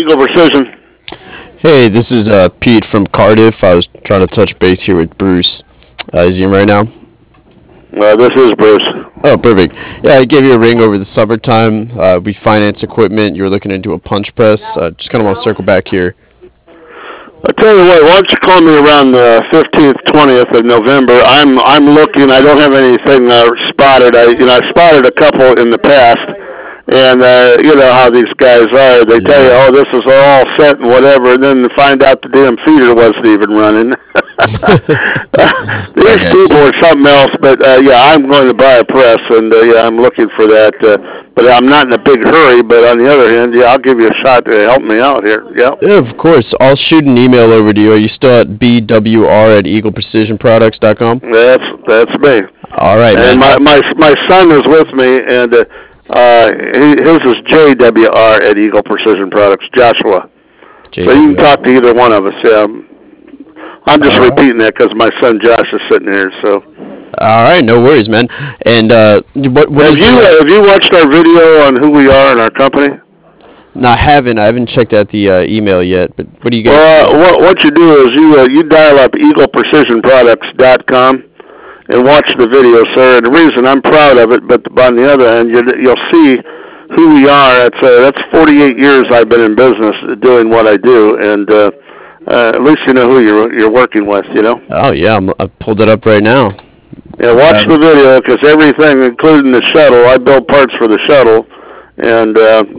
Eagle Precision. Hey, this is Pete from Cardiff. I was trying to touch base here with Bruce. Is he in right now? This is Bruce. Oh, perfect. Yeah, I gave you a ring over the summertime. We finance equipment. You were looking into a punch press. Just kind of want to circle back here. I tell you what, why don't you call me around the 15th, 20th of November? I'm looking. I don't have anything spotted. I spotted a couple in the past, and you know how these guys are. They tell you, oh, this is all set and whatever, and then find out the damn feeder wasn't even running. These people are something else. But yeah, I'm going to buy a press, and yeah, I'm looking for that. But I'm not in a big hurry. But on the other hand, yeah, I'll give you a shot to help me out here. Yeah. Yeah, of course. I'll shoot an email over to you. Are you still at bwr@eagleprecisionproducts.com? That's me. All right, and man. My son is with me, and his is JWR@Eagle Precision Products, Joshua. JWR. So you can talk to either one of us. Yeah. I'm just repeating that because my son Josh is sitting here. So. All right, no worries, man. And what have you watched our video on who we are and our company? No, I haven't. I haven't checked out the email yet. But what do you guys? Well, what you do is you dial up EaglePrecisionProducts.com and watch the video, sir. And the reason I'm proud of it, but on the other end, you'll see who we are. That's 48 years I've been in business doing what I do, and at least you know who you're working with. You know. Oh yeah, I pulled it up right now. Yeah, watch the video because everything, including the shuttle, I build parts for the shuttle, and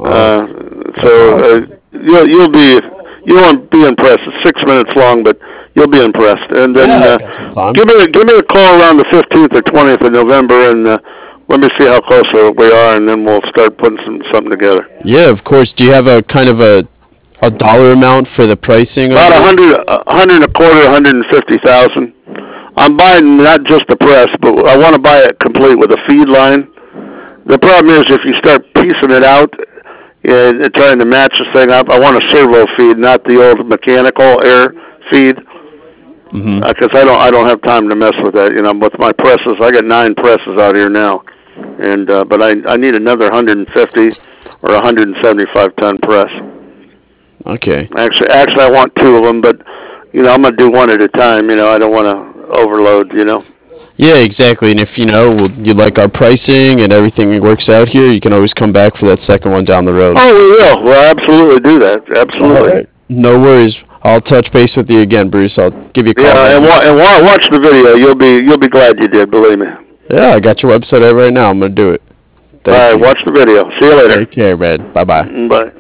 you won't be impressed. It's 6 minutes long, but you'll be impressed. And then give me a call around the 15th or 20th of November, and let me see how close we are, and then we'll start putting something together. Yeah, of course. Do you have a kind of a dollar amount for the pricing? About $100 and a quarter, $150,000. I'm buying not just the press, but I want to buy it complete with a feed line. The problem is if you start piecing it out and trying to match the thing up, I want a servo feed, not the old mechanical air feed, because I don't have time to mess with that. You know, with my presses, I got 9 presses out here now, and but I need another 150 or 175 ton press. Okay. Actually, I want 2 of them, but you know, I'm gonna do one at a time. You know, I don't want to overload, you know. Yeah, exactly. And if you you like our pricing and everything works out here, you can always come back for that second one down the road. Oh, we will. We'll absolutely do that. Absolutely. Right. No worries. I'll touch base with you again, Bruce. I'll give you a call. Yeah, and watch the video. You'll be glad you did. Believe me. Yeah, I got your website right now. I'm gonna do it. All right, watch the video. See you later. Take care, man. Bye-bye. Bye.